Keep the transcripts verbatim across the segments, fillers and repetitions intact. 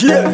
Yeah,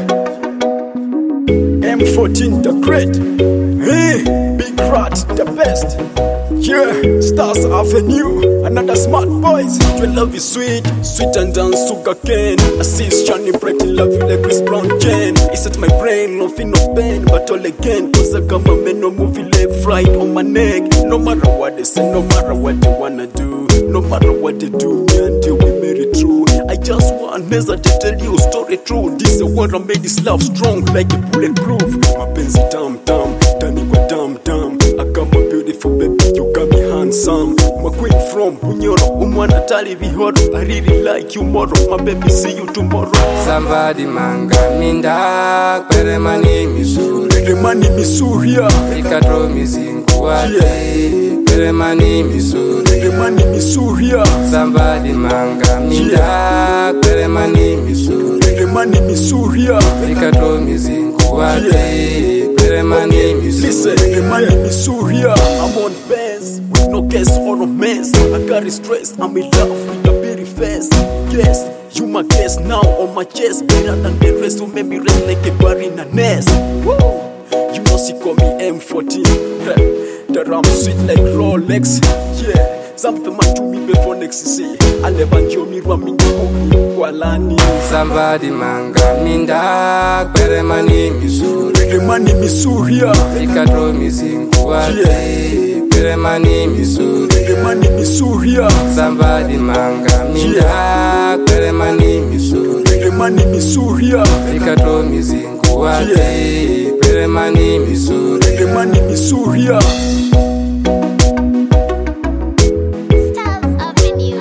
M fourteen the great. Hey, Big Rat the best. Yeah, Stars Avenue, another smart boys. Your love is sweet, sweet and down sugar cane. I see shiny bright in love you like Chris Brown Jane. It's at my brain, nothing no pain, but all again. Cause I got my man no movie left right on my neck. No matter what they say, no matter what they wanna do, no matter what they do, me and you we made it through. I just want Neza to tell you a story true. This is what I made this love strong like a bulletproof. My penzi tam tam, tani kwa tam tam. I got my beautiful baby, you got me handsome. My queen from Bunyoro, umwana tali bihoro. I really like you moro, my baby see you tomorrow. Somebody manga minda, kwere mani misuri. Kwere mani misuri ya Ikatro mizingu wate, kwere mani misuri. Kwere mani misuri ya Somebody manga minda, kwere mani misuri. Kwere mani misuri ya Ikatro mizingu wate, kwere mani misuri. Listen, kwere mani misuri ya I'm on best, with no guess or no mess. I got it stressed, I'm in love with the beauty face. Yes, you my guest now on my chest. Better than the rest, who made me rest like a bar in a nest. Woo! You know she call me M fourteen. The ram sweet like Rolex. Yeah, something man to me before next see. I never enjoy me ramming Kualani. Somebody manga minda, kwere mani misuri. Kwere mani misuri ya Ikatro mizingu wate, kwere mani misuri. Kwere mani misuri ya Somebody manga minda, kwere mani misuri. Kwere mani misuri ya Ikatro mizingu wate, kwere mani misuri. Kwere mani misuri ya Stars Avenue.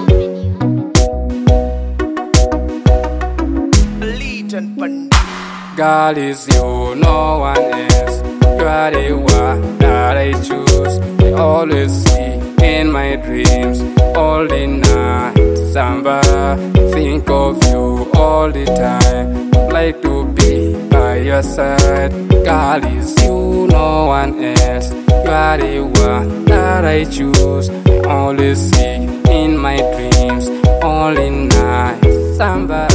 God is you, no one else. You are the one that I choose. I always see in my dreams, all the night. Samba, think of you all the time. Like to be by your side. God is you, no one else. You are the one that I choose. I always see in my dreams, all the night. Samba.